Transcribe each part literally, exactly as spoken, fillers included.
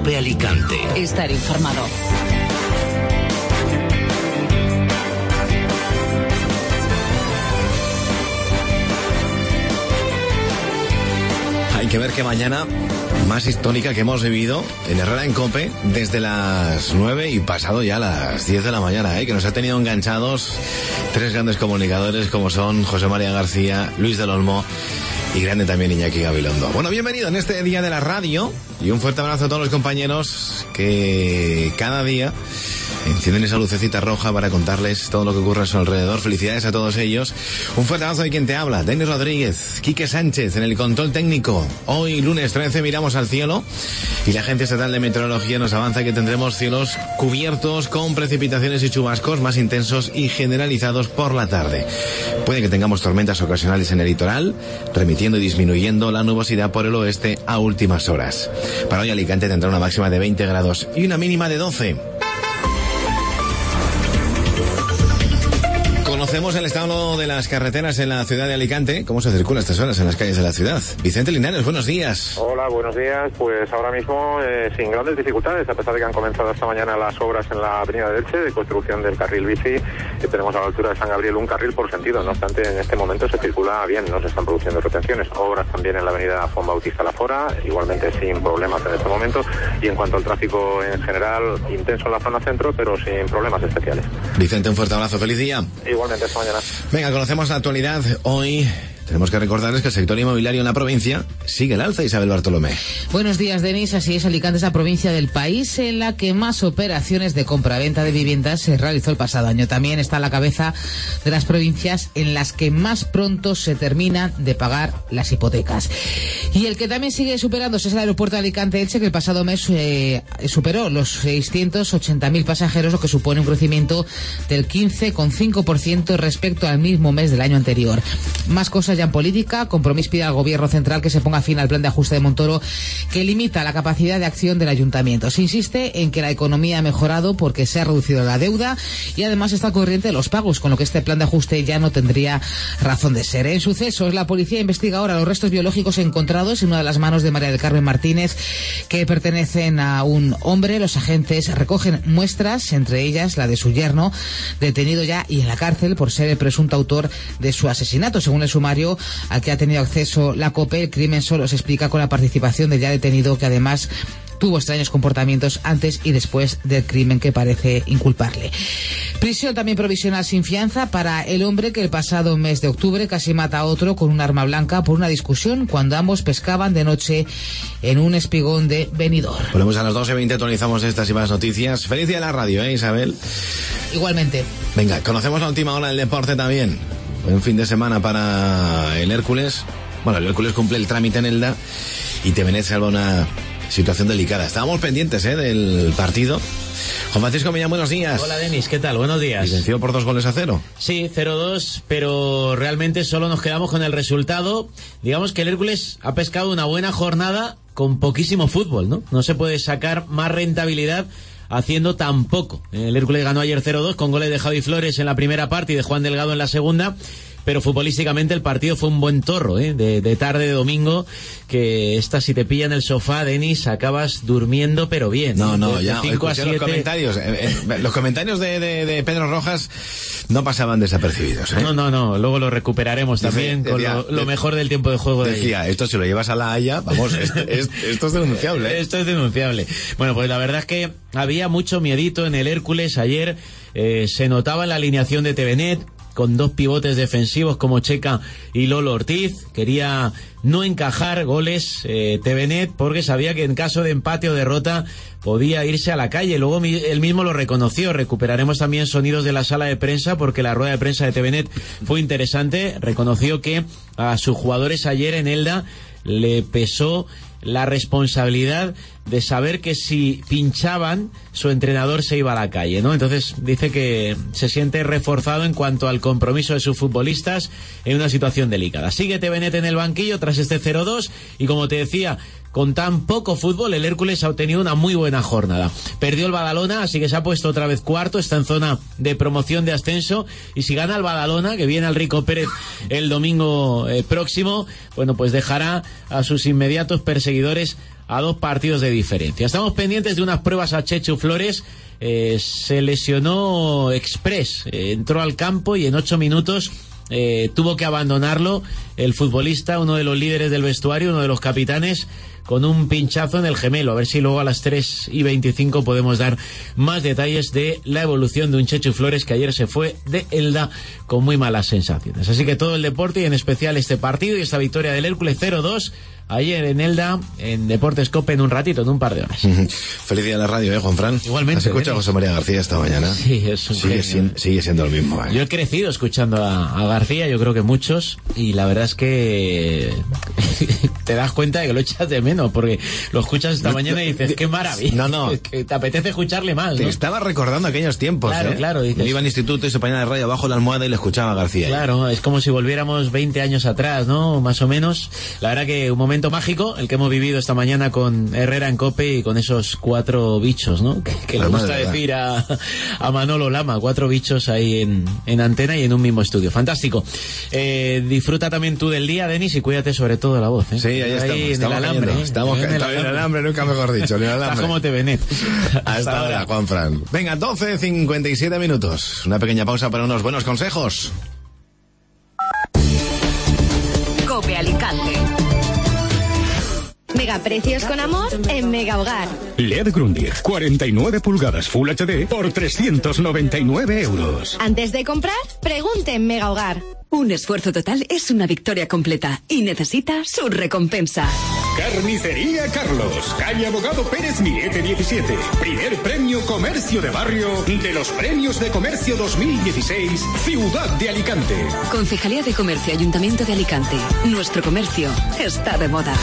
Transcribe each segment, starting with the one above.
COPE Alicante. Estar informado. Hay que ver que mañana más histórica que hemos vivido en Herrera en COPE desde las nueve y pasado ya las diez de la mañana, ¿eh? Que nos ha tenido enganchados tres grandes comunicadores como son José María García, Luis del Olmo y grande también Iñaki Gabilondo. Bueno, bienvenido en este día de la radio y un fuerte abrazo a todos los compañeros que cada día encienden esa lucecita roja para contarles todo lo que ocurre a su alrededor. Felicidades a todos ellos. Un fuerte abrazo de quien te habla, Denis Rodríguez, Quique Sánchez en el control técnico. Hoy, lunes trece, miramos al cielo y la Agencia Estatal de Meteorología nos avanza que tendremos cielos cubiertos con precipitaciones y chubascos más intensos y generalizados por la tarde. Puede que tengamos tormentas ocasionales en el litoral, remitiendo y disminuyendo la nubosidad por el oeste a últimas horas. Para hoy Alicante tendrá una máxima de veinte grados y una mínima de doce. Conocemos el estado de las carreteras en la ciudad de Alicante. ¿Cómo se circula a estas horas en las calles de la ciudad? Vicente Linares, buenos días. Hola, buenos días. Pues ahora mismo eh, sin grandes dificultades, a pesar de que han comenzado esta mañana las obras en la avenida de Elche de construcción del carril bici. Que tenemos a la altura de San Gabriel un carril por sentido. No obstante, en este momento se circula bien, no se están produciendo retenciones. Obras también en la avenida Juan Bautista Lafora, igualmente sin problemas en este momento. Y en cuanto al tráfico en general, intenso en la zona centro, pero sin problemas especiales. Vicente, un fuerte abrazo. Feliz día. Igualmente, esta mañana. Venga, conocemos la actualidad. Hoy tenemos que recordarles que el sector inmobiliario en la provincia sigue el alza. Isabel Bartolomé. Buenos días, Denis. Así es, Alicante es la provincia del país en la que más operaciones de compra-venta de viviendas se realizó el pasado año. También está a la cabeza de las provincias en las que más pronto se terminan de pagar las hipotecas. Y el que también sigue superándose es el aeropuerto de Alicante-Elche, que el pasado mes eh, superó los seiscientos ochenta mil pasajeros, lo que supone un crecimiento del quince coma cinco por ciento respecto al mismo mes del año anterior. Más cosas ya en política. Compromís pide al gobierno central que se ponga fin al plan de ajuste de Montoro, que limita la capacidad de acción del ayuntamiento. Se insiste en que la economía ha mejorado porque se ha reducido la deuda y además está corriente de los pagos, con lo que este plan de ajuste ya no tendría razón de ser. En sucesos, la policía investiga ahora los restos biológicos encontrados en una de las manos de María del Carmen Martínez, que pertenecen a un hombre. Los agentes recogen muestras, entre ellas la de su yerno, detenido ya y en la cárcel por ser el presunto autor de su asesinato. Según el sumario al que ha tenido acceso la COPE, el crimen solo se explica con la participación del ya detenido, que además tuvo extraños comportamientos antes y después del crimen que parece inculparle. Prisión también provisional sin fianza para el hombre que el pasado mes de octubre casi mata a otro con un arma blanca por una discusión cuando ambos pescaban de noche en un espigón de Benidorm. Volvemos a las doce veinte, actualizamos estas y más noticias. Feliz día de la radio, ¿eh, Isabel? Igualmente. Venga, conocemos la última hora del deporte también. Buen fin de semana para el Hércules. Bueno, el Hércules cumple el trámite en Elda y Tevenet salva una situación delicada. Estábamos pendientes ¿eh? del partido. Juan Francisco Millán, buenos días. Hola, Denis, ¿qué tal? Buenos días. Y venció por dos goles a cero. Sí, cero dos, pero realmente solo nos quedamos con el resultado. Digamos que el Hércules ha pescado una buena jornada con poquísimo fútbol, ¿no? No se puede sacar más rentabilidad haciendo tan poco. El Hércules ganó ayer cero dos con goles de Javi Flores en la primera parte y de Juan Delgado en la segunda. Pero futbolísticamente el partido fue un buen torro, ¿eh? De, de tarde de domingo, que esta si te pilla en el sofá, Denis, acabas durmiendo pero bien. No, no, de, ya, de cinco a siete... los comentarios, eh, eh, los comentarios de, de, de Pedro Rojas no pasaban desapercibidos, ¿eh? No, no, no, luego lo recuperaremos también decía, con decía, lo, lo mejor del tiempo de juego de Decía, ahí. Esto si lo llevas a la Haya, vamos, esto, es, esto es denunciable. ¿eh? Esto es denunciable. Bueno, pues la verdad es que había mucho miedito en el Hércules ayer, eh, se notaba en la alineación de Tevenet, con dos pivotes defensivos como Checa y Lolo Ortiz. Quería no encajar goles eh, Tevenet porque sabía que en caso de empate o derrota podía irse a la calle. Luego mi, él mismo lo reconoció. Recuperaremos también sonidos de la sala de prensa porque la rueda de prensa de Tevenet fue interesante. Reconoció que a sus jugadores ayer en Elda le pesó la responsabilidad de saber que si pinchaban su entrenador se iba a la calle, ¿no? Entonces dice que se siente reforzado en cuanto al compromiso de sus futbolistas en una situación delicada. Sigue Tevenet en el banquillo tras este cero dos y como te decía, con tan poco fútbol el Hércules ha obtenido una muy buena jornada. Perdió el Badalona, así que se ha puesto otra vez cuarto, está en zona de promoción de ascenso y si gana el Badalona, que viene al Rico Pérez el domingo eh, próximo, bueno, pues dejará a sus inmediatos perseguidores a dos partidos de diferencia. Estamos pendientes de unas pruebas a Chechu Flores. Eh, se lesionó express, eh, entró al campo y en ocho minutos eh, tuvo que abandonarlo el futbolista, uno de los líderes del vestuario, uno de los capitanes, con un pinchazo en el gemelo. A ver si luego a las tres y veinticinco podemos dar más detalles de la evolución de un Chechu Flores que ayer se fue de Elda con muy malas sensaciones. Así que todo el deporte y en especial este partido y esta victoria del Hércules cero dos ayer en Elda, en Deportes COPE, en un ratito, en un par de horas. Feliz día de la radio, ¿eh, Juan Fran? Igualmente. ¿Has escuchado a José María García esta mañana? Sí, es un sigue, genio. siendo, sigue siendo el mismo. ¿eh? Yo he crecido escuchando a, a García, yo creo que muchos, y la verdad es que te das cuenta de que lo echas de menos, porque lo escuchas esta mañana y dices, qué maravilla. No, no. Que te apetece escucharle más, Te ¿no? estaba recordando aquellos tiempos, Claro, ¿eh? claro, dices. Él iba al instituto y se ponía la radio abajo de la almohada y le escuchaba a García. Claro, es como si volviéramos veinte años atrás, ¿no? Más o menos. La verdad que un momento mágico, el que hemos vivido esta mañana con Herrera en COPE y con esos cuatro bichos, ¿no? Que, que le La gusta madre, decir a, a Manolo Lama, cuatro bichos ahí en, en antena y en un mismo estudio. Fantástico. Eh, disfruta también tú del día, Denis, y cuídate sobre todo de la voz, ¿eh? Sí, ahí, ahí estamos. en Estamos el alambre, cayendo. ¿eh? Estamos En el en el alambre. alambre, nunca mejor dicho. En el Estás alambre. como te venet. Hasta ahora, Juan Fran. Venga, doce cincuenta y siete minutos. Una pequeña pausa para unos buenos consejos. COPE Alicante. Megaprecios con amor en Mega Hogar. L E D Grundig, cuarenta y nueve pulgadas Full H D por trescientos noventa y nueve euros. Antes de comprar, pregunte en Mega Hogar. Un esfuerzo total es una victoria completa y necesita su recompensa. Carnicería Carlos, calle Abogado Pérez Milete diecisiete. Primer premio Comercio de Barrio de los Premios de Comercio dos mil dieciséis, Ciudad de Alicante. Concejalía de Comercio, Ayuntamiento de Alicante. Nuestro comercio está de moda.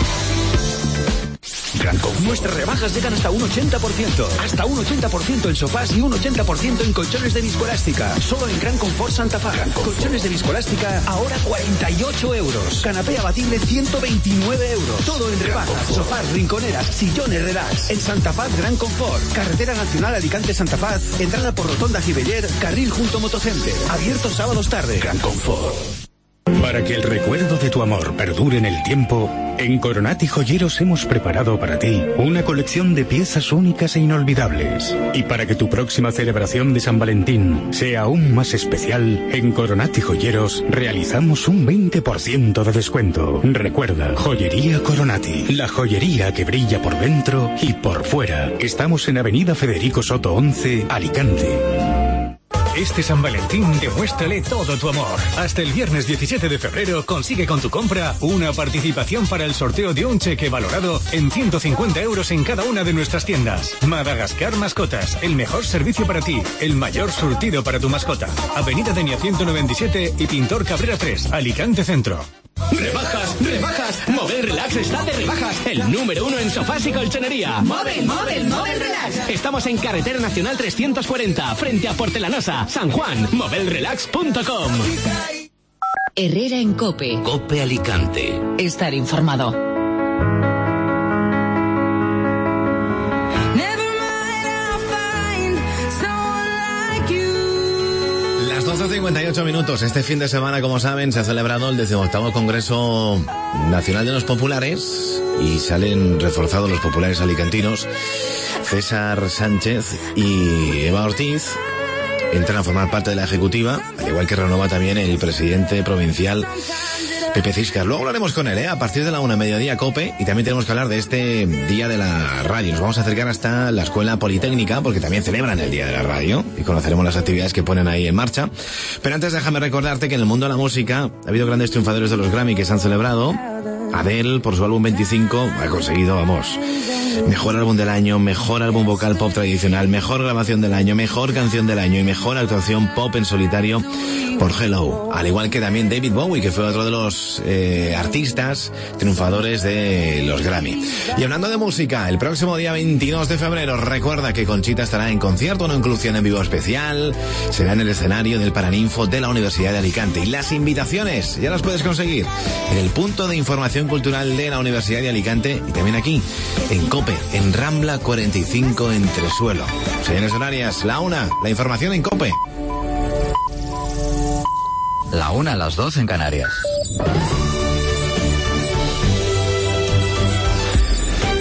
Gran Confort. Nuestras rebajas llegan hasta un ochenta por ciento. Hasta un ochenta por ciento en sofás y un ochenta por ciento en colchones de viscoelástica. Solo en Gran Confort Santa Faz. Colchones de viscoelástica ahora cuarenta y ocho euros. Canapé abatible ciento veintinueve euros. Todo en rebajas. Sofás, rinconeras, sillones relax. En Santa Faz Gran Confort. Carretera Nacional Alicante Santa Faz. Entrada por Rotonda Gibeller. Carril junto Motocenter. Abierto sábados tarde. Gran Confort. Para que el recuerdo de tu amor perdure en el tiempo, en Coronati Joyeros hemos preparado para ti una colección de piezas únicas e inolvidables. Y para que tu próxima celebración de San Valentín sea aún más especial, en Coronati Joyeros realizamos un veinte por ciento de descuento. Recuerda, Joyería Coronati, la joyería que brilla por dentro y por fuera. Estamos en Avenida Federico Soto once, Alicante. Este San Valentín demuéstrale todo tu amor. Hasta el viernes diecisiete de febrero consigue con tu compra una participación para el sorteo de un cheque valorado en ciento cincuenta euros en cada una de nuestras tiendas. Madagascar Mascotas, el mejor servicio para ti, el mayor surtido para tu mascota. Avenida Denia ciento noventa y siete y Pintor Cabrera tres, Alicante Centro. Rebajas, rebajas. Mobel Relax está de rebajas. El número uno en sofás y colchonería. Móvil, móvil, móvil relax. Estamos en Carretera Nacional trescientos cuarenta, frente a Porcelanosa, San Juan. movel relax punto com. Herrera en COPE. COPE Alicante. Estar informado. doce cincuenta y ocho minutos. Este fin de semana, como saben, se ha celebrado el decimoctavo Congreso Nacional de los Populares y salen reforzados los populares alicantinos. César Sánchez y Eva Ortiz entran a formar parte de la ejecutiva, al igual que renova también el presidente provincial Pepe Ciscar. Luego hablaremos con él, ¿eh? A partir de la una mediodía COPE, y también tenemos que hablar de este Día de la Radio. Nos vamos a acercar hasta la Escuela Politécnica, porque también celebran el Día de la Radio, y conoceremos las actividades que ponen ahí en marcha. Pero antes déjame recordarte que en el mundo de la música ha habido grandes triunfadores de los Grammy que se han celebrado. Adele, por su álbum veinticinco, ha conseguido, vamos, mejor álbum del año, mejor álbum vocal pop tradicional, mejor grabación del año, mejor canción del año y mejor actuación pop en solitario por Hello. Al igual que también David Bowie, que fue otro de los eh, artistas triunfadores de los Grammy. Y hablando de música, el próximo día veintidós de febrero, recuerda que Conchita estará en concierto, una inclusión en vivo especial. Será en el escenario del Paraninfo de la Universidad de Alicante. Y las invitaciones ya las puedes conseguir en el punto de información cultural de la Universidad de Alicante y también aquí en COPE, en Rambla cuarenta y cinco Entresuelo. Señores horarias, la una, la información en COPE. La una a las dos en Canarias.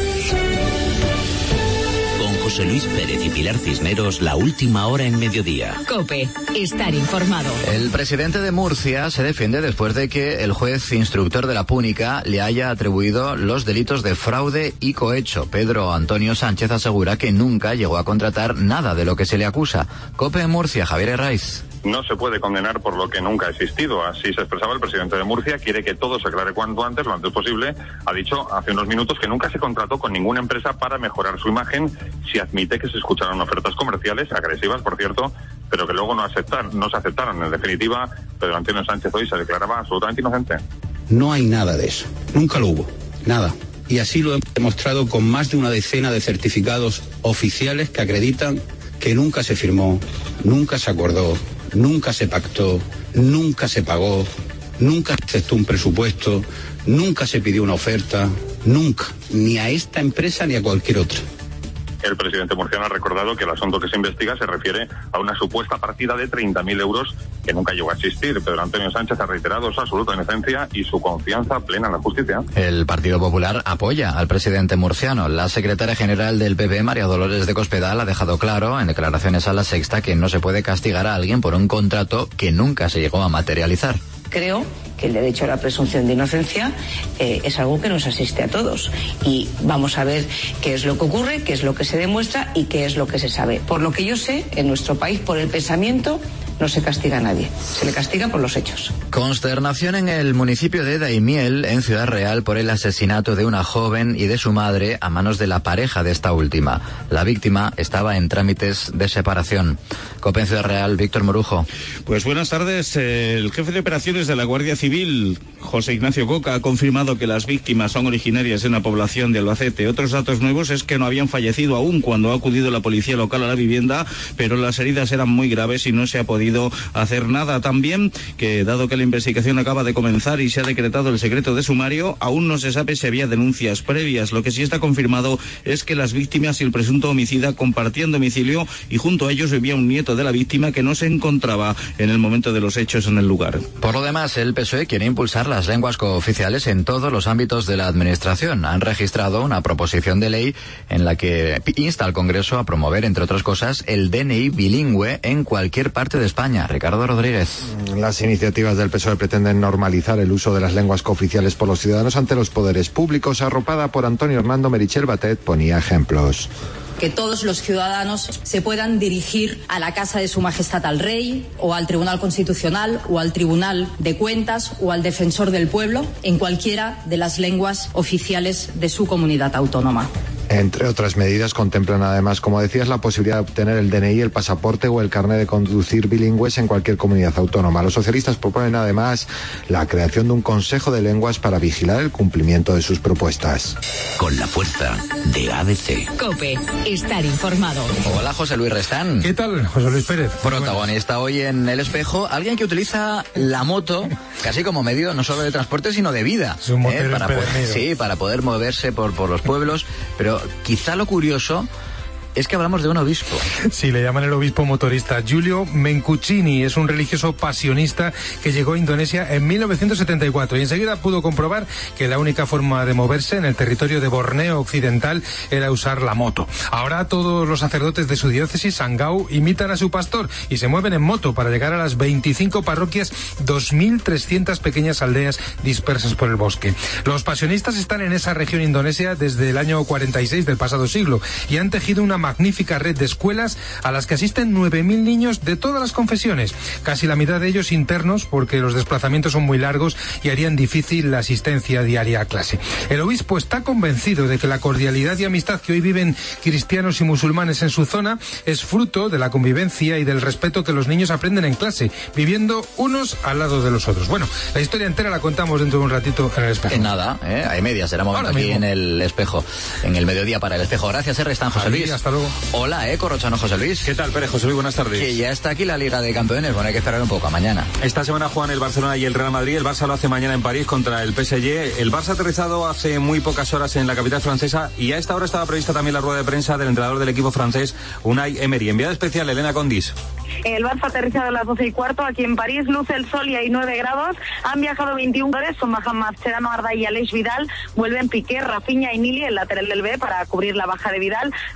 José Luis Pérez y Pilar Cisneros, la última hora en mediodía. COPE, estar informado. El presidente de Murcia se defiende después de que el juez instructor de la Púnica le haya atribuido los delitos de fraude y cohecho. Pedro Antonio Sánchez asegura que nunca llegó a contratar nada de lo que se le acusa. COPE en Murcia, Javier Herraiz. No se puede condenar por lo que nunca ha existido. Así se expresaba el presidente de Murcia. Quiere que todo se aclare cuanto antes, lo antes posible. Ha dicho hace unos minutos que nunca se contrató con ninguna empresa para mejorar su imagen. Si admite que se escucharon ofertas comerciales, agresivas, por cierto, pero que luego no aceptaron, no se aceptaron. En definitiva, Pedro Antonio Sánchez hoy se declaraba absolutamente inocente. No hay nada de eso. Nunca lo hubo. Nada. Y así lo hemos demostrado con más de una decena de certificados oficiales que acreditan que nunca se firmó, nunca se acordó, nunca se pactó, nunca se pagó, nunca se aceptó un presupuesto, nunca se pidió una oferta, nunca, ni a esta empresa ni a cualquier otra. El presidente murciano ha recordado que el asunto que se investiga se refiere a una supuesta partida de treinta mil euros que nunca llegó a existir. Pedro Antonio Sánchez ha reiterado su absoluta inocencia y su confianza plena en la justicia. El Partido Popular apoya al presidente murciano. La secretaria general del P P, María Dolores de Cospedal, ha dejado claro en declaraciones a La Sexta que no se puede castigar a alguien por un contrato que nunca se llegó a materializar. Creo que el derecho a la presunción de inocencia eh, es algo que nos asiste a todos. Y vamos a ver qué es lo que ocurre, qué es lo que se demuestra y qué es lo que se sabe. Por lo que yo sé, en nuestro país, por el pensamiento, no se castiga a nadie. Se le castiga por los hechos. Consternación en el municipio de Daimiel, en Ciudad Real, por el asesinato de una joven y de su madre a manos de la pareja de esta última. La víctima estaba en trámites de separación. COPE en Ciudad Real, Víctor Morujo. Pues buenas tardes. El jefe de operaciones de la Guardia Civil, José Ignacio Coca, ha confirmado que las víctimas son originarias de una población de Albacete. Otros datos nuevos es que no habían fallecido aún cuando ha acudido la policía local a la vivienda, pero las heridas eran muy graves y no se ha podido hacer nada. También que, dado que la investigación acaba de comenzar y se ha decretado el secreto de sumario, aún no se sabe si había denuncias previas. Lo que sí está confirmado es que las víctimas y el presunto homicida compartían domicilio y junto a ellos vivía un nieto de la víctima que no se encontraba en el momento de los hechos en el lugar. Por lo demás, el P S O E quiere impulsar las lenguas cooficiales en todos los ámbitos de la administración. Han registrado una proposición de ley en la que insta al Congreso a promover, entre otras cosas, el D N I bilingüe en cualquier parte de España. Ricardo Rodríguez. Las iniciativas del P S O E pretenden normalizar el uso de las lenguas cooficiales por los ciudadanos ante los poderes públicos. Arropada por Antonio Hernando Merichel Batet, ponía ejemplos. Que todos los ciudadanos se puedan dirigir a la Casa de Su Majestad al Rey, o al Tribunal Constitucional, o al Tribunal de Cuentas, o al Defensor del Pueblo, en cualquiera de las lenguas oficiales de su comunidad autónoma. Entre otras medidas, contemplan además, como decías, la posibilidad de obtener el D N I, el pasaporte o el carnet de conducir bilingües en cualquier comunidad autónoma. Los socialistas proponen además la creación de un consejo de lenguas para vigilar el cumplimiento de sus propuestas. Con la fuerza de A B C. COPE, estar informado. Hola, José Luis Restán. ¿Qué tal, José Luis Pérez? Protagonista hoy en El Espejo, alguien que utiliza la moto casi como medio no solo de transporte, sino de vida. Es un motero ¿eh? para poder, empedernido. Sí, para poder moverse por, por los pueblos, pero quizá lo curioso es que hablamos de un obispo. Sí, le llaman el obispo motorista. Giulio Mencucini es un religioso pasionista que llegó a Indonesia en mil novecientos setenta y cuatro y enseguida pudo comprobar que la única forma de moverse en el territorio de Borneo Occidental era usar la moto. Ahora todos los sacerdotes de su diócesis, Sangau, imitan a su pastor y se mueven en moto para llegar a las veinticinco parroquias, dos mil trescientas pequeñas aldeas dispersas por el bosque. Los pasionistas están en esa región indonesia desde el año cuarenta y seis del pasado siglo y han tejido una magnífica red de escuelas a las que asisten nueve mil niños de todas las confesiones, casi la mitad de ellos internos porque los desplazamientos son muy largos y harían difícil la asistencia diaria a clase. El obispo está convencido de que la cordialidad y amistad que hoy viven cristianos y musulmanes en su zona es fruto de la convivencia y del respeto que los niños aprenden en clase, viviendo unos al lado de los otros. Bueno, la historia entera la contamos dentro de un ratito en El Espejo. En nada, ¿eh? Hay medias, será momento aquí en El Espejo, en el mediodía para El Espejo. Gracias, R. Están, José Luis. Hasta luego. Hola, eh, Corrochano, José Luis. ¿Qué tal, Pérez? José Luis, buenas tardes. Que ya está aquí la Liga de Campeones, bueno, hay que esperar un poco a mañana. Esta semana juegan el Barcelona y el Real Madrid. El Barça lo hace mañana en París contra el P S G. El Barça ha aterrizado hace muy pocas horas en la capital francesa y a esta hora estaba prevista también la rueda de prensa del entrenador del equipo francés, Unai Emery. Enviada especial, Elena Condis. El Barça ha aterrizado a las doce y cuarto aquí en París, luce el sol y hay nueve grados. Han viajado veintiún jugadores, son Mohamed Mascherano, Arda y Aleix Vidal. Vuelven Piqué, Rafinha y Nili, el lateral del B, para cubrir la baja de Vidal. A las siete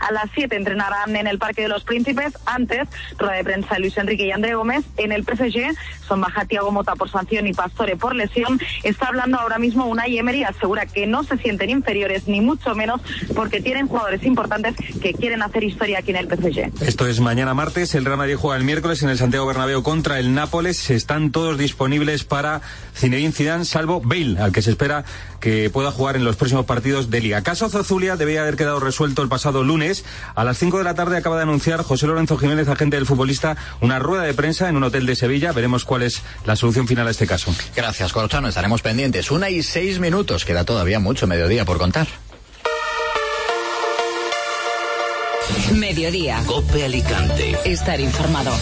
siete entrenarán en el Parque de los Príncipes. Antes, rueda de prensa de Luis Enrique y André Gómez. En el P S G son baja Thiago Motta por sanción y Pastore por lesión. Está hablando ahora mismo Unai Emery, asegura que no se sienten inferiores ni mucho menos porque tienen jugadores importantes que quieren hacer historia aquí en el P S G. Esto es mañana martes, el Real Madrid juega el miércoles en el Santiago Bernabéu contra el Nápoles. Están todos disponibles para Zinedine Zidane, salvo Bale, al que se espera que pueda jugar en los próximos partidos de Liga. Caso Zozulia debía haber quedado resuelto el pasado lunes. A las cinco de la tarde acaba de anunciar José Lorenzo Jiménez, agente del futbolista, una rueda de prensa en un hotel de Sevilla. Veremos cuál es la solución final a este caso. Gracias, Corchano. Estaremos pendientes. Una y seis minutos. Queda todavía mucho mediodía por contar. Mediodía. COPE Alicante. Estar informado.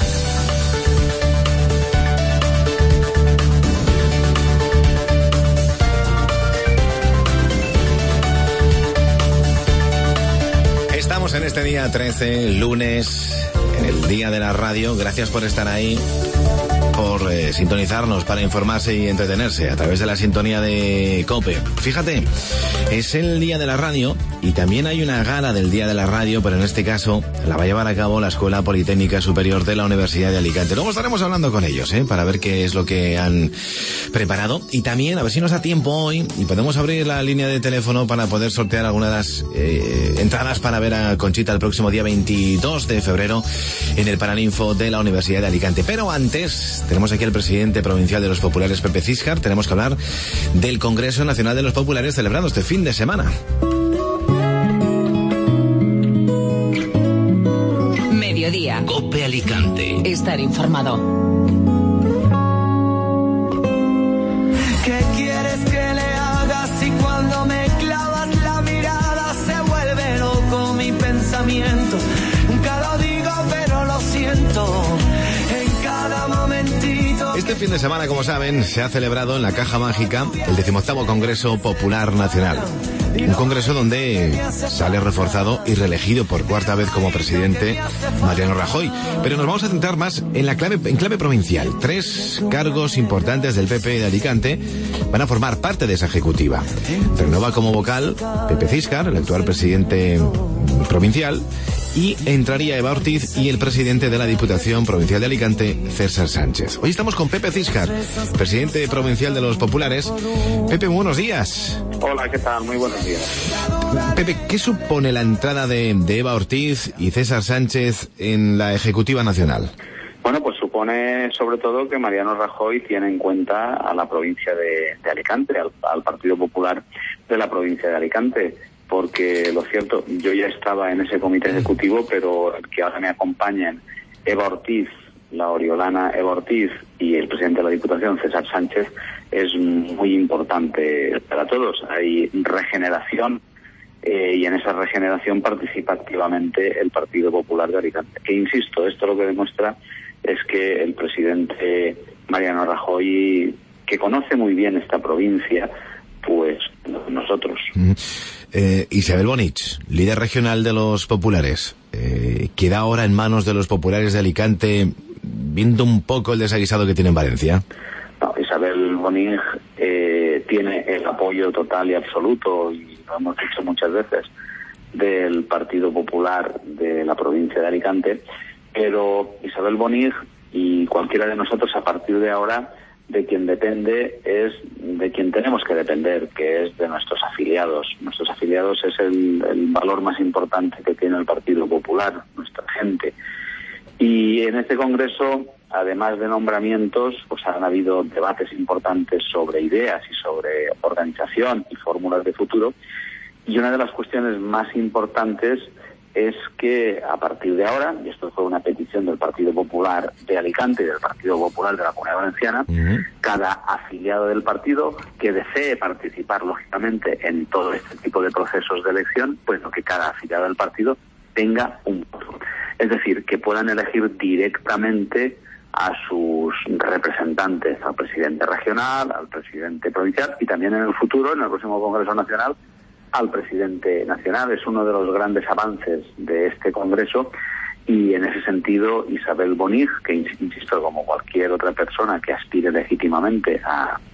Estamos en este día trece, lunes, en el Día de la Radio. Gracias por estar ahí, por eh, sintonizarnos para informarse y entretenerse a través de la sintonía de COPE. Fíjate, es el Día de la Radio y también hay una gala del Día de la Radio, pero en este caso la va a llevar a cabo la Escuela Politécnica Superior de la Universidad de Alicante. Luego estaremos hablando con ellos, ¿eh? para ver qué es lo que han preparado y también a ver si nos da tiempo hoy y podemos abrir la línea de teléfono para poder sortear algunas de las eh, entradas para ver a Conchita el próximo día veintidós de febrero en el Paraninfo de la Universidad de Alicante. Pero antes, tenemos aquí al presidente provincial de los populares, Pepe Ciscar. Tenemos que hablar del Congreso Nacional de los Populares celebrado este fin de semana. Mediodía. COPE Alicante. Estar informado. ¿Qué quieres que le haga si cuando me clavas la mirada se vuelve loco mi pensamiento? Nunca lo digo pero lo siento en cada momentito. Este fin de semana, como saben, se ha celebrado en la Caja Mágica el decimoctavo Congreso Popular Nacional. Un congreso donde sale reforzado y reelegido por cuarta vez como presidente Mariano Rajoy. Pero nos vamos a centrar más en la clave, en clave provincial. Tres cargos importantes del P P de Alicante van a formar parte de esa ejecutiva. Renueva como vocal Pepe Ciscar, el actual presidente provincial, y entraría Eva Ortiz y el presidente de la Diputación Provincial de Alicante, César Sánchez. Hoy estamos con Pepe Ciscar, presidente provincial de los Populares. Pepe, buenos días. Hola, ¿qué tal? Muy buenos días. Pepe, ¿qué supone la entrada de, de Eva Ortiz y César Sánchez en la Ejecutiva Nacional? Bueno, pues supone sobre todo que Mariano Rajoy tiene en cuenta a la provincia de, de Alicante, al, al Partido Popular de la provincia de Alicante. Porque lo cierto, yo ya estaba en ese comité ejecutivo, pero que ahora me acompañen Eva Ortiz, la oriolana Eva Ortiz y el presidente de la Diputación, César Sánchez, es muy importante para todos. Hay regeneración eh, y en esa regeneración participa activamente el Partido Popular de Alicante. Que insisto, esto lo que demuestra es que el presidente Mariano Rajoy, que conoce muy bien esta provincia, pues nosotros. Mm. Eh, Isabel Bonich, líder regional de los Populares, eh, queda ahora en manos de los Populares de Alicante, viendo un poco el desaguisado que tiene en Valencia. No, Isabel Bonich eh, tiene el apoyo total y absoluto, y lo hemos dicho muchas veces, del Partido Popular de la provincia de Alicante, pero Isabel Bonich y cualquiera de nosotros a partir de ahora, de quien depende es de quien tenemos que depender, que es de nuestros afiliados. Nuestros afiliados es el, el valor más importante que tiene el Partido Popular, nuestra gente. Y en este Congreso, además de nombramientos, pues han habido debates importantes sobre ideas y sobre organización y fórmulas de futuro. Y una de las cuestiones más importantes es que a partir de ahora, y esto fue una petición del Partido Popular de Alicante y del Partido Popular de la Comunidad Valenciana, uh-huh. cada afiliado del partido que desee participar lógicamente en todo este tipo de procesos de elección, pues lo que cada afiliado del partido tenga un voto. Es decir, que puedan elegir directamente a sus representantes, al presidente regional, al presidente provincial y también en el futuro, en el próximo Congreso Nacional, al presidente nacional. Es uno de los grandes avances de este Congreso y en ese sentido Isabel Bonich, que insisto, como cualquier otra persona que aspire legítimamente a,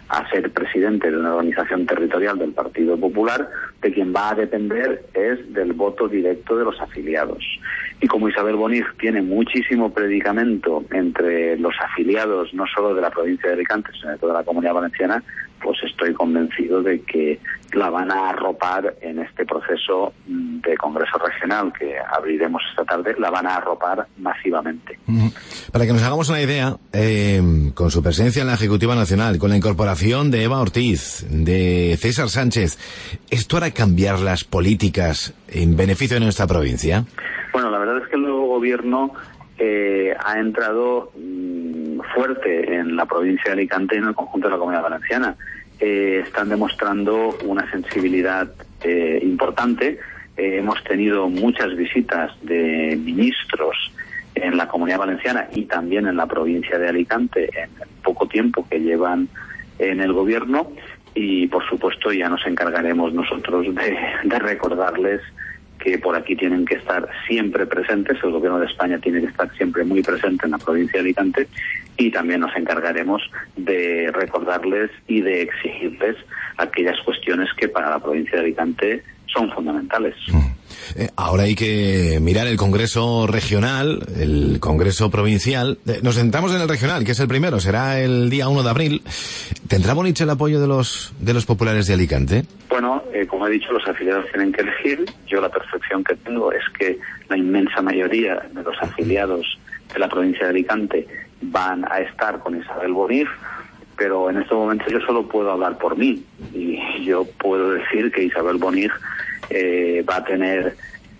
a ser presidente de una organización territorial del Partido Popular, de quien va a depender es del voto directo de los afiliados. Y como Isabel Bonif tiene muchísimo predicamento entre los afiliados, no solo de la provincia de Alicante, sino de toda la Comunidad Valenciana, pues estoy convencido de que la van a arropar en este proceso de Congreso Regional que abriremos esta tarde, la van a arropar masivamente. Para que nos hagamos una idea, eh, con su presencia en la Ejecutiva Nacional, con la incorporación de Eva Ortiz, de César Sánchez, ¿esto hará cambiar las políticas en beneficio de nuestra provincia? Bueno, la verdad es que el nuevo gobierno eh, ha entrado mmm, fuerte en la provincia de Alicante y en el conjunto de la Comunidad Valenciana. Eh, están demostrando una sensibilidad eh, importante. Eh, hemos tenido muchas visitas de ministros en la Comunidad Valenciana y también en la provincia de Alicante en el poco tiempo que llevan en el gobierno, y por supuesto ya nos encargaremos nosotros de, de recordarles que por aquí tienen que estar siempre presentes. El gobierno de España tiene que estar siempre muy presente en la provincia de Alicante, y también nos encargaremos de recordarles y de exigirles aquellas cuestiones que para la provincia de Alicante son fundamentales. Eh, ahora hay que mirar el Congreso Regional, el Congreso Provincial. Eh, nos centramos en el regional, que es el primero, será el día uno de abril. ¿Tendrá Bonich el apoyo de los de los populares de Alicante? Bueno, eh, como he dicho, los afiliados tienen que elegir. Yo la percepción que tengo es que la inmensa mayoría de los afiliados de la provincia de Alicante van a estar con Isabel Bonif, pero en estos momentos yo solo puedo hablar por mí, y yo puedo decir que Isabel Bonif eh, va a tener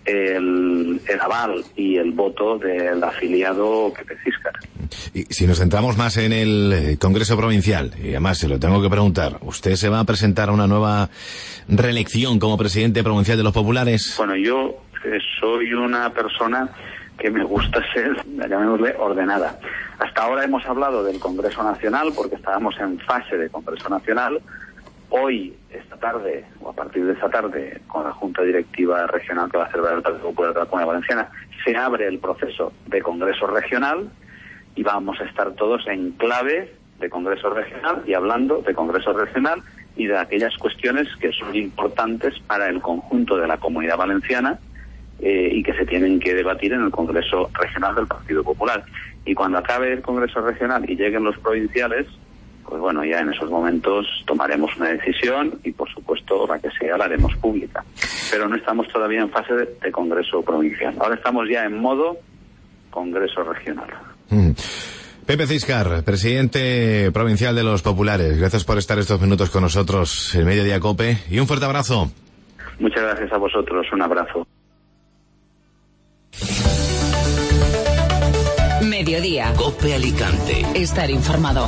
el, el aval y el voto del afiliado Pepe Císcar. Y si nos centramos más en el Congreso Provincial, y además se lo tengo que preguntar, ¿usted se va a presentar a una nueva reelección como presidente provincial de los populares? Bueno, yo eh, soy una persona que me gusta ser, llamémosle, ordenada. Hasta ahora hemos hablado del Congreso Nacional porque estábamos en fase de Congreso Nacional. Hoy, esta tarde, o a partir de esta tarde, con la Junta Directiva Regional que va a celebrar el Partido Popular de la Comunidad Valenciana, se abre el proceso de Congreso Regional y vamos a estar todos en clave de Congreso Regional y hablando de Congreso Regional y de aquellas cuestiones que son importantes para el conjunto de la Comunidad Valenciana, Eh, y que se tienen que debatir en el Congreso Regional del Partido Popular. Y cuando acabe el Congreso Regional y lleguen los provinciales, pues bueno, ya en esos momentos tomaremos una decisión y por supuesto la que sea la haremos pública. Pero no estamos todavía en fase de, de Congreso Provincial. Ahora estamos ya en modo Congreso Regional. Mm. Pepe Císcar, presidente provincial de los populares, gracias por estar estos minutos con nosotros en Mediodía Cope, y un fuerte abrazo. Muchas gracias a vosotros, un abrazo. Mediodía. Cope Alicante. Estar informado.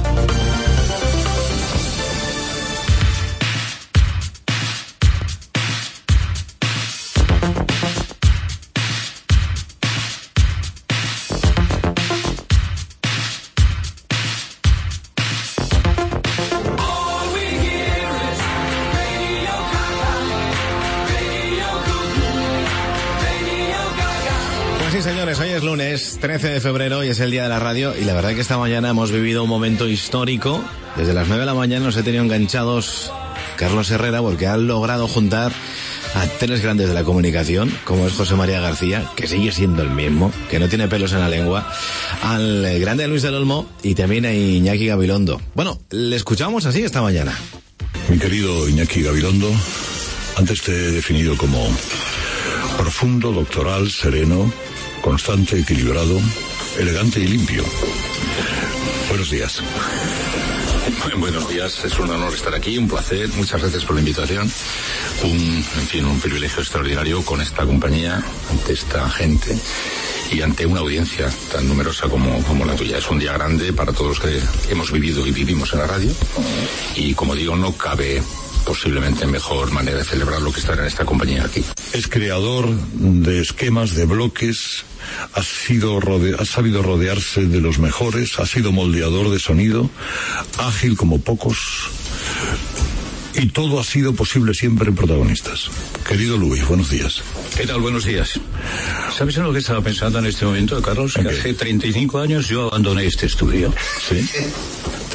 Señores, hoy es lunes, trece de febrero, y es el día de la radio, y la verdad que esta mañana hemos vivido un momento histórico. Desde las nueve de la mañana nos he tenido enganchados Carlos Herrera, porque han logrado juntar a tres grandes de la comunicación, como es José María García, que sigue siendo el mismo, que no tiene pelos en la lengua, al grande Luis del Olmo y también a Iñaki Gabilondo. Bueno, le escuchamos así esta mañana. Mi querido Iñaki Gabilondo, antes te he definido como profundo, doctoral, sereno, constante, equilibrado, elegante y limpio. Buenos días. Buenos días, es un honor estar aquí, un placer, muchas gracias por la invitación. Un, en fin, un privilegio extraordinario con esta compañía, ante esta gente y ante una audiencia tan numerosa como, como la tuya. Es un día grande para todos los que hemos vivido y vivimos en la radio, y como digo, no cabe posiblemente mejor manera de celebrarlo que estar en esta compañía aquí. Es creador de esquemas, de bloques, ha sido rode- ha sabido rodearse de los mejores, ha sido moldeador de sonido, ágil como pocos, y todo ha sido posible siempre en protagonistas. Querido Luis, buenos días. ¿Qué tal? Buenos días. ¿Sabes en lo que estaba pensando en este momento, Carlos? Que ¿qué? Hace treinta y cinco años yo abandoné este estudio. ¿Sí?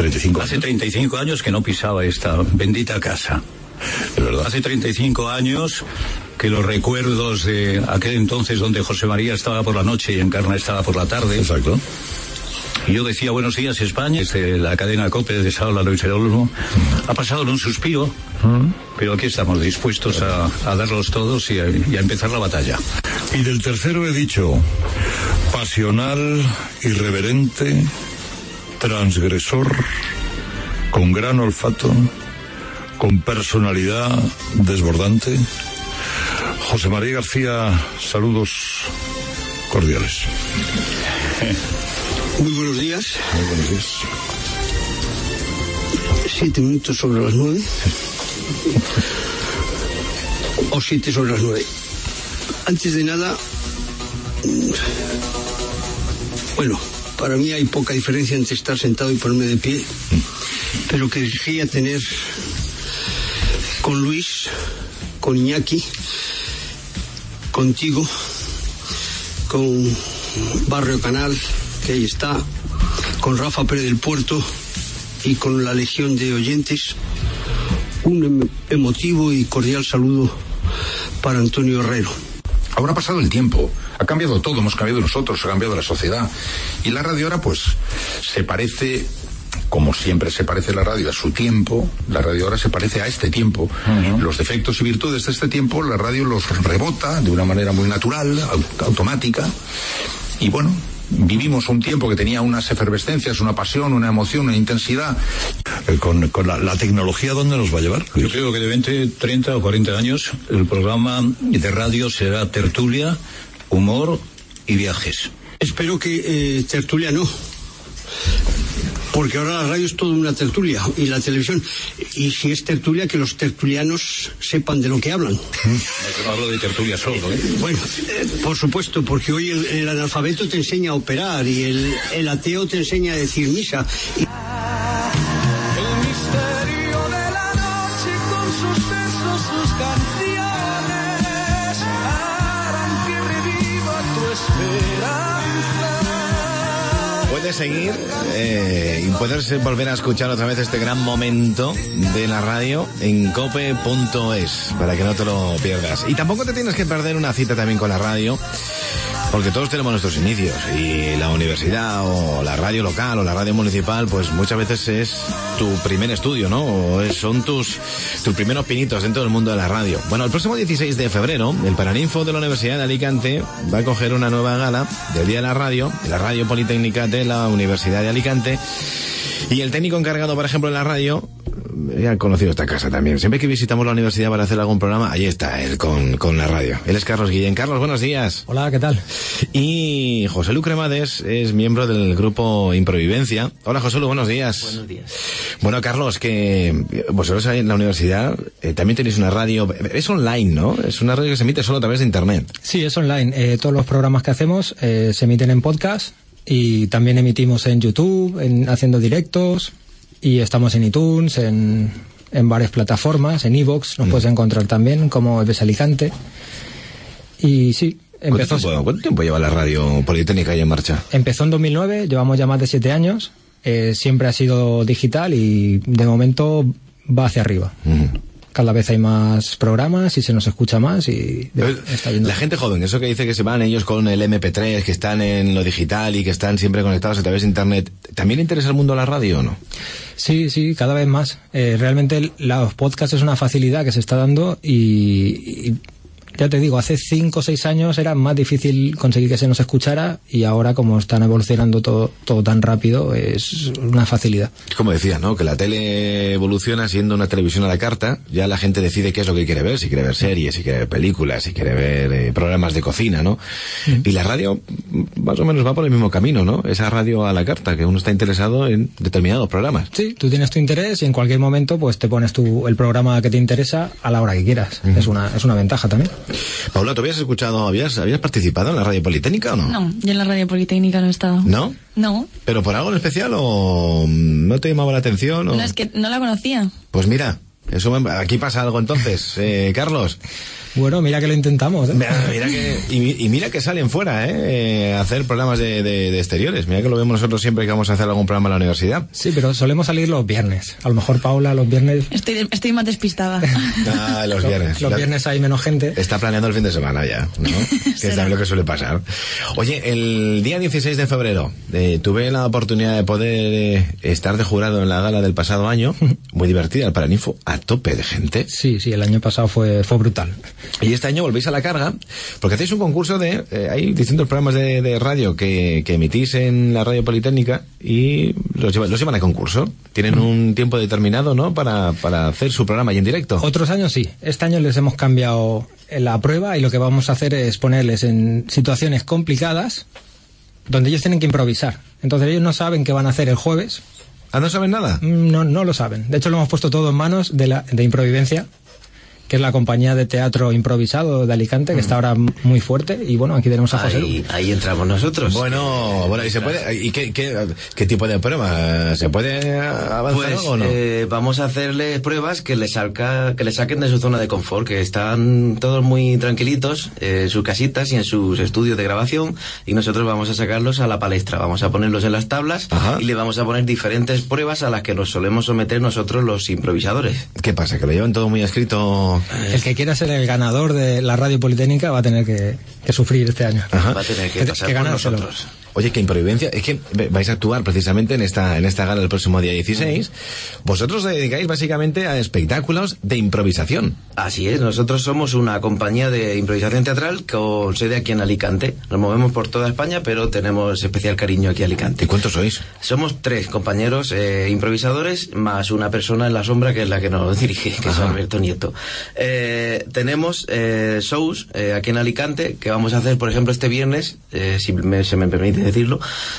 treinta y cinco años. Hace treinta y cinco años que no pisaba esta bendita casa. Es verdad. Hace treinta y cinco años que los recuerdos de aquel entonces donde José María estaba por la noche y Encarna estaba por la tarde. Exacto. Y yo decía buenos días España, desde la cadena COPE de Saula Luis Olmo. Ha pasado en un suspiro, uh-huh. pero aquí estamos dispuestos a, a darlos todos y a, y a empezar la batalla. Y del tercero he dicho, pasional, irreverente, transgresor, con gran olfato, con personalidad desbordante. José María García, saludos cordiales. Muy buenos días. Muy buenos días. Siete minutos sobre las nueve. O siete sobre las nueve. Antes de nada, bueno, para mí hay poca diferencia entre estar sentado y ponerme de pie, pero quería tener con Luis, con Iñaki, contigo, con Barrio Canal, que ahí está, con Rafa Pérez del Puerto y con la legión de oyentes, un em- emotivo y cordial saludo para Antonio Herrero. Ahora ha pasado el tiempo, ha cambiado todo, hemos cambiado nosotros, ha cambiado la sociedad. Y la radio ahora pues se parece, como siempre se parece la radio a su tiempo, la radio ahora se parece a este tiempo. Uh-huh. Los defectos y virtudes de este tiempo, la radio los rebota de una manera muy natural, aut- automática. Y bueno, vivimos un tiempo que tenía unas efervescencias, una pasión, una emoción, una intensidad. Eh, con con la, la tecnología, ¿dónde nos va a llevar, Luis? Yo creo que de veinte, treinta o cuarenta años el programa de radio será tertulia, humor y viajes. Espero que eh, tertulia no, porque ahora la radio es toda una tertulia y la televisión, y si es tertulia, que los tertulianos sepan de lo que hablan. No, no hablo de tertulia solo, ¿eh? Bueno, eh, por supuesto, porque hoy el, el analfabeto te enseña a operar y el, el ateo te enseña a decir misa. Y... El misterio de la noche con sus besos, sus canciones harán que reviva tu esperanza. Puedes seguir eh, y puedes volver a escuchar otra vez este gran momento de la radio en cope punto es para que no te lo pierdas. Y tampoco te tienes que perder una cita también con la radio, porque todos tenemos nuestros inicios y la universidad o la radio local o la radio municipal pues muchas veces es tu primer estudio, ¿no? O es, son tus, tus primeros pinitos dentro del mundo de la radio. Bueno, el próximo dieciséis de febrero el Paraninfo de la Universidad de Alicante va a coger una nueva gala del Día de la Radio, de la Radio Politécnica de la Universidad de Alicante, y el técnico encargado, por ejemplo, en la radio, ya han conocido esta casa también. Siempre que visitamos la universidad para hacer algún programa, ahí está él con, con la radio. Él es Carlos Guillén. Carlos, buenos días. Hola, ¿qué tal? Y José Lu Cremades es miembro del grupo Improvivencia. Hola, José Lu, buenos días. Buenos días. Bueno, Carlos, que vosotros ahí en la universidad eh, también tenéis una radio, es online, ¿no? Es una radio que se emite solo a través de internet. Sí, es online. Eh, todos los programas que hacemos eh, se emiten en podcast y también emitimos en YouTube, en, haciendo directos. Y estamos en iTunes, en, en varias plataformas, en iVoox, nos mm. puedes encontrar también, como Ebes Alicante. Y sí, empezó... ¿Cuánto tiempo, ¿Cuánto tiempo lleva la radio Politécnica ahí en marcha? Empezó en dos mil nueve, llevamos ya más de siete años, eh, siempre ha sido digital y de momento va hacia arriba. Mm. Cada vez hay más programas y se nos escucha más y de, está yendo. La gente joven, eso que dice que se van ellos con el eme pe tres, que están en lo digital y que están siempre conectados a través de internet, ¿también le interesa el mundo de la radio o no? Sí, sí, cada vez más. Eh, realmente los podcasts es una facilidad que se está dando y, y ya te digo, hace cinco o seis años era más difícil conseguir que se nos escuchara y ahora, como están evolucionando todo, todo tan rápido, es una facilidad. Como decías, ¿no? Que la tele evoluciona siendo una televisión a la carta, ya la gente decide qué es lo que quiere ver, si quiere ver series, si quiere ver películas, si quiere ver eh, programas de cocina, ¿no? Mm. Y la radio más o menos va por el mismo camino, ¿no? Esa radio a la carta, que uno está interesado en determinados programas. Sí, tú tienes tu interés y en cualquier momento pues te pones tu, el programa que te interesa a la hora que quieras. Mm. Es una, es una ventaja también. Paula, ¿tú habías escuchado, habías, habías participado en la radio Politécnica o no? No, yo en la radio Politécnica no he estado. ¿No? No. ¿Pero por algo en especial o no te llamaba la atención? O... No, es que no la conocía. Pues mira, eso me... aquí pasa algo entonces, eh, Carlos. Bueno, mira que lo intentamos, ¿eh? Mira, mira que, y, y mira que salen fuera, ¿eh? Hacer programas de, de, de exteriores. Mira que lo vemos nosotros siempre que vamos a hacer algún programa en la universidad. Sí, pero solemos salir los viernes. A lo mejor Paula los viernes... Estoy, estoy más despistada. Ah, los viernes. Los viernes hay menos gente. Está planeando el fin de semana ya, ¿no? Que es también lo que suele pasar. Oye, el día dieciséis de febrero eh, tuve la oportunidad de poder eh, estar de jurado en la gala del pasado año. Muy divertida, el Paraninfo, a tope de gente. Sí, sí, el año pasado fue, fue brutal. Y este año volvéis a la carga, porque hacéis un concurso de... Eh, hay distintos programas de, de radio que, que emitís en la radio Politécnica y los, lleva, los llevan a concurso. Tienen un tiempo determinado, ¿no?, para, para hacer su programa y en directo. Otros años sí. Este año les hemos cambiado la prueba y lo que vamos a hacer es ponerles en situaciones complicadas donde ellos tienen que improvisar. Entonces ellos no saben qué van a hacer el jueves. ¿Ah, no saben nada? No, no lo saben. De hecho lo hemos puesto todo en manos de, la, de Improvidencia, que es la compañía de teatro improvisado de Alicante, que está ahora muy fuerte, y bueno, aquí tenemos a José. Ahí, ahí entramos nosotros. Bueno, bueno, ¿y se puede? ¿Y qué, qué, qué tipo de prueba? ¿Se puede avanzar pues, algo o no? Eh, vamos a hacerles pruebas que les salga, que les saquen de su zona de confort, que están todos muy tranquilitos eh, en sus casitas y en sus estudios de grabación, y nosotros vamos a sacarlos a la palestra, vamos a ponerlos en las tablas. Ajá. Y le vamos a poner diferentes pruebas a las que nos solemos someter nosotros los improvisadores. ¿Qué pasa? ¿Que lo llevan todo muy escrito? El que quiera ser el ganador de la radio Politécnica va a tener que, que sufrir este año. Ajá. Va a tener que pasar que por ganárselo. nosotros. Oye, que Improvidencia, es que vais a actuar precisamente en esta en esta gala el próximo día dieciséis. Vosotros os dedicáis básicamente a espectáculos de improvisación. Así es, nosotros somos una compañía de improvisación teatral con sede aquí en Alicante. Nos movemos por toda España, pero tenemos especial cariño aquí en Alicante. ¿Y cuántos sois? Somos tres compañeros eh, improvisadores, más una persona en la sombra que es la que nos dirige, que Ajá. es Alberto Nieto. Eh, tenemos eh, shows eh, aquí en Alicante que vamos a hacer, por ejemplo, este viernes, eh, si me, se me permite decirlo,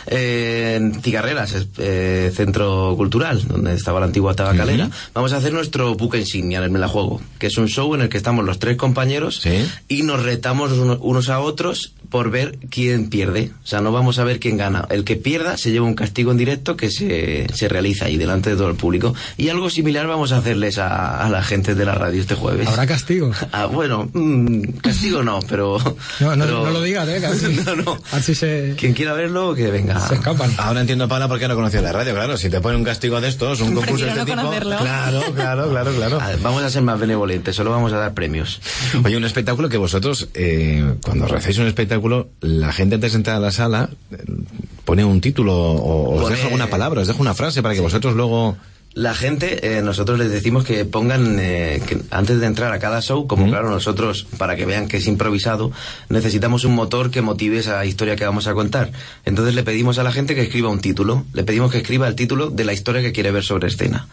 eh, en Cigarreras, eh, centro cultural, donde estaba la antigua tabacalera. Uh-huh. Vamos a hacer nuestro buque insignia en el Me la Juego, que es un show en el que estamos los tres compañeros ¿Sí? y nos retamos unos a otros por ver quién pierde. O sea, no vamos a ver quién gana. El que pierda se lleva un castigo en directo que se, se realiza ahí delante de todo el público. Y algo similar vamos a hacerles a, a la gente de la radio este jueves. ¿Habrá castigo? Ah, bueno, mmm, castigo no, pero... No, no, pero... no lo digas, ¿eh? Casi. no, no. Así se... Quien quiera verlo, que venga. Se escapan. Ahora entiendo, Paula, por qué no conocía la radio. Claro, si te ponen un castigo de estos, un concurso de este no tipo... conocerlo. Claro, claro, claro, claro. A ver, vamos a ser más benevolentes, solo vamos a dar premios. Oye, un espectáculo que vosotros, eh, cuando recéis un espectáculo, la gente antes de entrar a la sala eh, pone un título o os Pone... deja alguna palabra, os deja una frase para que sí. vosotros luego... La gente, eh, nosotros les decimos que pongan, eh, que antes de entrar a cada show, como uh-huh. claro, nosotros, para que vean que es improvisado, necesitamos un motor que motive esa historia que vamos a contar. Entonces le pedimos a la gente que escriba un título, le pedimos que escriba el título de la historia que quiere ver sobre escena.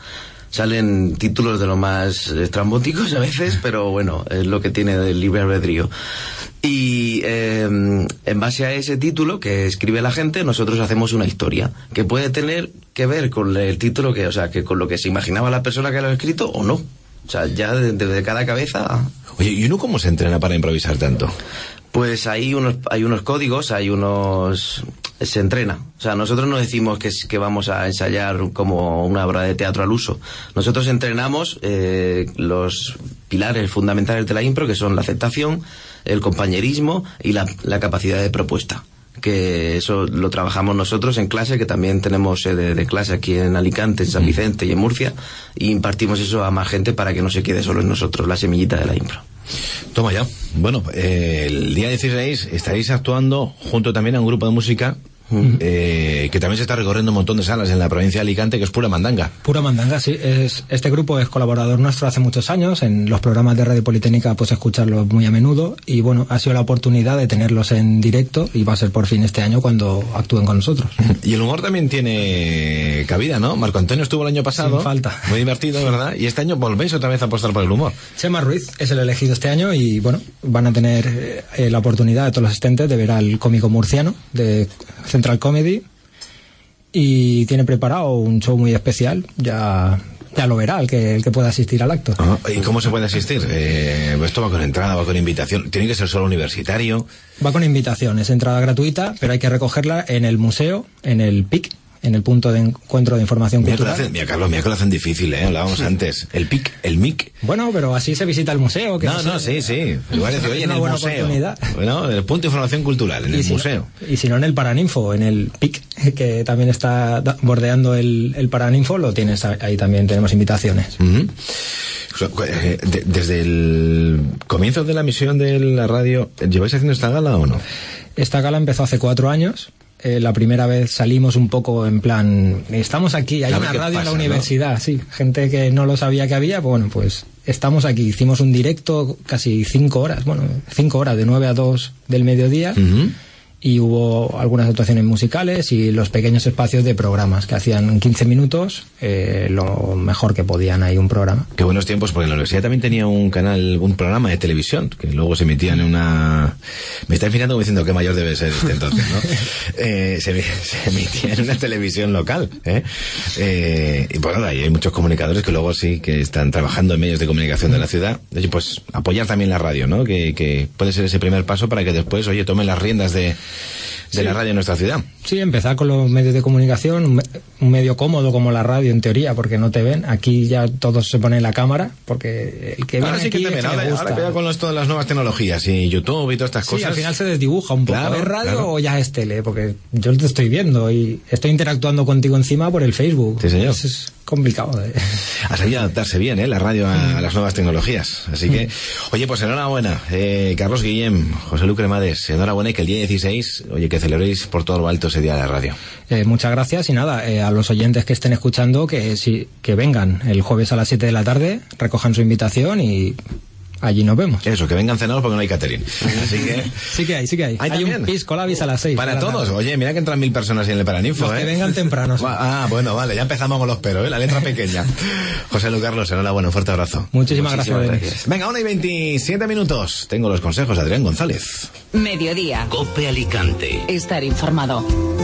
Salen títulos de lo más estrambóticos a veces, pero bueno, es lo que tiene el libre albedrío. Y eh, en base a ese título que escribe la gente, nosotros hacemos una historia que puede tener que ver con el título que, o sea, que con lo que se imaginaba la persona que lo ha escrito o no. O sea, ya de, de, de cada cabeza. Oye, ¿y uno cómo se entrena para improvisar tanto? Pues hay unos, hay unos códigos, hay unos... se entrena. O sea, nosotros no decimos que, que vamos a ensayar como una obra de teatro al uso. Nosotros entrenamos eh, los pilares fundamentales de la impro, que son la aceptación, el compañerismo y la, la capacidad de propuesta. Que eso lo trabajamos nosotros en clase, que también tenemos sede de clase aquí en Alicante, en San Vicente y en Murcia, y impartimos eso a más gente para que no se quede solo en nosotros, la semillita de la impro. Toma ya. Bueno, eh, el día dieciséis estaréis actuando junto también a un grupo de música Uh-huh. Eh, que también se está recorriendo un montón de salas en la provincia de Alicante, que es Pura Mandanga. Pura Mandanga, sí. Es, este grupo es colaborador nuestro hace muchos años. En los programas de Radio Politécnica, pues escucharlos muy a menudo. Y bueno, ha sido la oportunidad de tenerlos en directo y va a ser por fin este año cuando actúen con nosotros. Y el humor también tiene cabida, ¿no? Marco Antonio estuvo el año pasado. Sin falta. Muy divertido, ¿verdad? Y este año volvéis otra vez a apostar por el humor. Chema Ruiz es el elegido este año y bueno, van a tener eh, la oportunidad de todos los asistentes de ver al cómico murciano de Central Comedy. Y tiene preparado un show muy especial. Ya ya lo verá el que el que pueda asistir al acto. Ah, ¿y cómo se puede asistir? Eh, ¿Esto va con entrada, va con invitación? ¿Tiene que ser solo universitario? Va con invitación, es entrada gratuita, pero hay que recogerla en el museo, en el P I C, en el punto de encuentro de información Mira, cultural. hacen, mira, Carlos, mira que lo hacen difícil, ¿eh? Hablábamos antes. El P I C, el M I C. Bueno, pero así se visita el museo. Que No, no, sé. sí, sí. En lugar de decir, oye, en Una el buena museo. oportunidad. Bueno, en el punto de información cultural, en el si museo. No, y si no, en el Paraninfo, en el P I C, que también está da- bordeando el, el Paraninfo, lo tienes ahí también, tenemos invitaciones. Uh-huh. De- desde el comienzo de la misión de la radio, ¿lleváis haciendo esta gala o no? Esta gala empezó hace cuatro años. Eh, la primera vez salimos un poco en plan, estamos aquí, hay A ver una qué radio pasa, en la ¿no? universidad, sí, gente que no lo sabía que había, bueno, pues estamos aquí, hicimos un directo casi cinco horas, bueno, cinco horas, de nueve a dos del mediodía, Uh-huh. y hubo algunas actuaciones musicales y los pequeños espacios de programas que hacían quince minutos, eh, lo mejor que podían ahí un programa. Qué buenos tiempos, porque la universidad también tenía un canal, un programa de televisión, que luego se emitía en una... Me está mirando como diciendo qué mayor debe ser este entonces, ¿no? eh, se, se emitía en una televisión local, ¿eh? Eh, y bueno, ahí hay muchos comunicadores que luego sí que están trabajando en medios de comunicación de la ciudad. Oye, pues apoyar también la radio, ¿no? Que, que puede ser ese primer paso para que después, oye, tomen las riendas de... de Sí. la radio en nuestra ciudad. Sí, empezar con los medios de comunicación, un, me- un medio cómodo como la radio en teoría, porque no te ven. Aquí ya todos se ponen la cámara, porque el que viene Ahora sí que aquí te es ven, que le ahora, gusta. ahora cuidado con los, todas las nuevas tecnologías y YouTube y todas estas Sí, cosas. al final se desdibuja un poco. Claro, ¿Es radio claro. o ya es tele? Porque yo te estoy viendo y estoy interactuando contigo encima por el Facebook. Sí, señor. Es, es complicado. ¿eh? Ha sabido adaptarse bien, ¿eh? La radio a, a las nuevas tecnologías. Así que, oye, pues enhorabuena. Eh, Carlos Guillem, José Lu Cremades, enhorabuena y que el día dieciséis, oye, que celebréis por todo lo alto ese día de la radio. Eh, muchas gracias y nada, eh, a los oyentes que estén escuchando que, sí, que vengan el jueves a las siete de la tarde, recojan su invitación y allí nos vemos. Eso, que vengan cenados porque no hay catering. Así que... Sí que hay, sí que hay. ¿Hay Hay también? un pisco labis a las seis. Para de la todos. tarde. Oye, mira que entran mil personas ahí en el Paraninfo, Los ¿eh? que vengan temprano. sí. Ah, bueno, vale, ya empezamos con los peros, ¿eh? La letra pequeña. José Lu Carlos, enhorabuena, un fuerte abrazo. Muchísimas, gracias, Denis. Venga, una y veintisiete minutos. Tengo los consejos de Adrián González. Mediodía. Cope Alicante. Estar informado.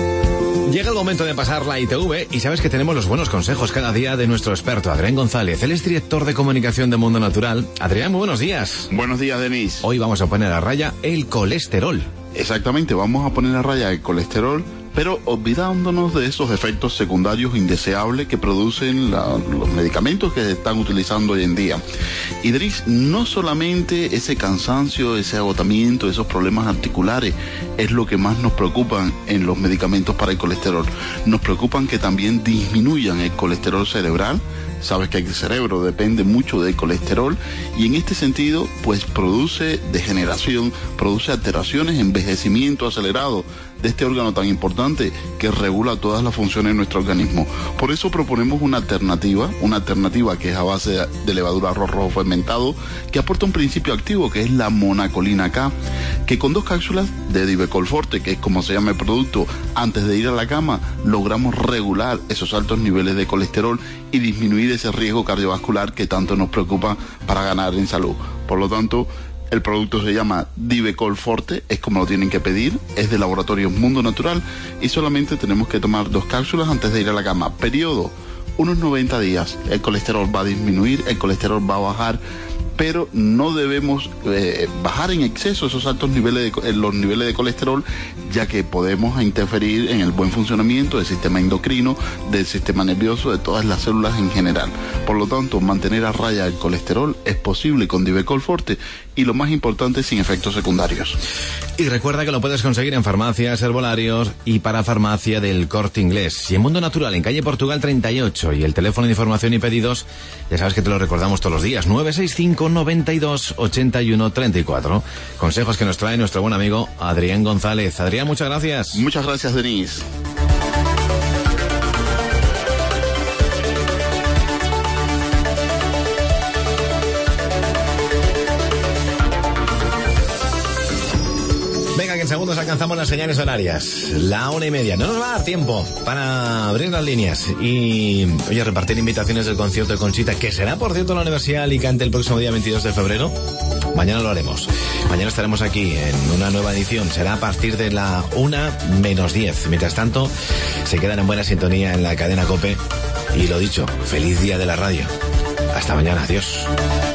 Llega el momento de pasar la I T V y sabes que tenemos los buenos consejos cada día de nuestro experto Adrián González. Él es director de comunicación de Mundo Natural. Adrián, muy buenos días. Buenos días, Denis. Hoy vamos a poner a raya el colesterol. Exactamente, vamos a poner a raya el colesterol, pero olvidándonos de esos efectos secundarios indeseables que producen la- los medicamentos que se están utilizando hoy en día. Y Denis, no solamente ese cansancio, ese agotamiento, esos problemas articulares es lo que más nos preocupan en los medicamentos para el colesterol. Nos preocupan que también disminuyan el colesterol cerebral. Sabes que el cerebro depende mucho del colesterol y en este sentido pues produce degeneración, produce alteraciones, envejecimiento acelerado de este órgano tan importante que regula todas las funciones de nuestro organismo. Por eso proponemos una alternativa, una alternativa que es a base de, de levadura arroz rojo fermentado, que aporta un principio activo que es la monacolina K, que con dos cápsulas de Divecol Forte, que es como se llama el producto, antes de ir a la cama, logramos regular esos altos niveles de colesterol y disminuir ese riesgo cardiovascular que tanto nos preocupa para ganar en salud. Por lo tanto, el producto se llama Divecol Forte, es como lo tienen que pedir, es de Laboratorio Mundo Natural y solamente tenemos que tomar dos cápsulas antes de ir a la cama. Periodo, unos noventa días. El colesterol va a disminuir, el colesterol va a bajar, pero no debemos eh, bajar en exceso esos altos niveles de, los niveles de colesterol, ya que podemos interferir en el buen funcionamiento del sistema endocrino, del sistema nervioso, de todas las células en general. Por lo tanto, mantener a raya el colesterol es posible con Divecol Forte y lo más importante, sin efectos secundarios. Y recuerda que lo puedes conseguir en farmacias, herbolarios y para farmacia del Corte Inglés. Y en Mundo Natural, en calle Portugal treinta y ocho. Y el teléfono de información y pedidos, ya sabes que te lo recordamos todos los días, nueve seis cinco, noventa y dos, ochenta y uno, treinta y cuatro. Consejos que nos trae nuestro buen amigo Adrián González. Adrián, muchas gracias. Muchas gracias, Denise. Venga, que en segundos alcanzamos las señales horarias. La una y media. No nos va a dar tiempo para abrir las líneas y, oye, repartir invitaciones del concierto de Conchita, que será, por cierto, en la Universidad de Alicante el próximo día veintidós de febrero. Mañana lo haremos. Mañana estaremos aquí en una nueva edición. Será a partir de la una menos diez. Mientras tanto, se quedan en buena sintonía en la cadena COPE. Y lo dicho, feliz día de la radio. Hasta mañana. Adiós.